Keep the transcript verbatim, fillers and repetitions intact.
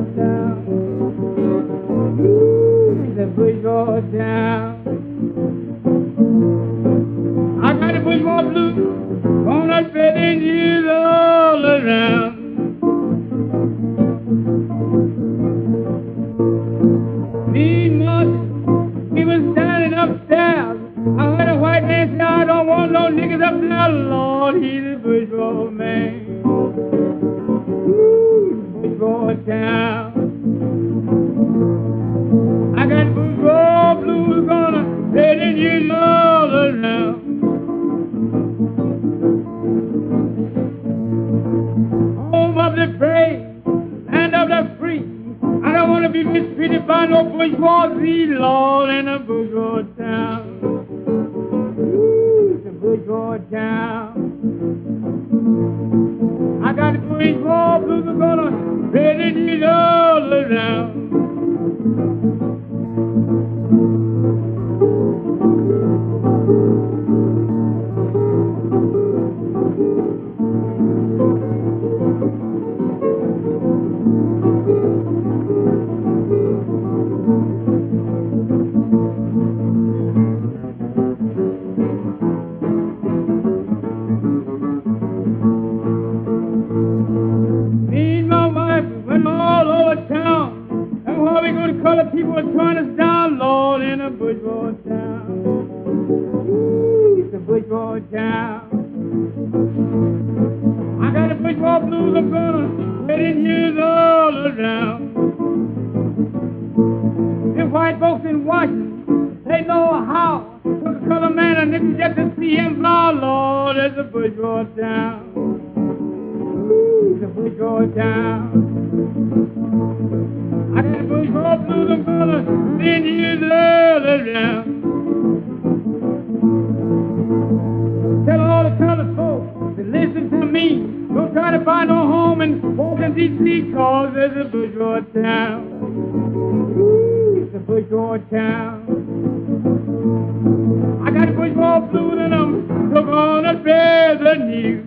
town. Ooh, it's a bourgeois town. I got the bourgeois blues on that bed and years all around. Me and Martin, he was standing upstairs. I heard a white man say, I don't want no niggas up there. Lord, he's a bourgeois man. Ooh, bourgeois town. I got bourgeois blues gonna bed and years all around. Home of the brave, land of the free. I don't want to be mistreated by no bourgeoisie, Lord, in a bourgeois town. Ooh, it's a bourgeois town. I got the bourgeois blues are gonna bed and years all around. Colored people are trying us down, Lord, in a bourgeois town. Ooh, it's a bourgeois town. I got the bourgeois blues, I'm gonna let it years all around. The white folks in Washington, they know how to a colored man and niggas just to see him fly, Lord, it's a bourgeois town. Ooh, it's a bourgeois town. I got the bourgeois blues, I'm gonna send years all around. Tell all the colored folks to listen to me. Don't try to buy no home in Washington, D C, cause there's a bourgeois town. Ooh, it's a bourgeois town. I got the bourgeois blues and I'm so gonna bear the news.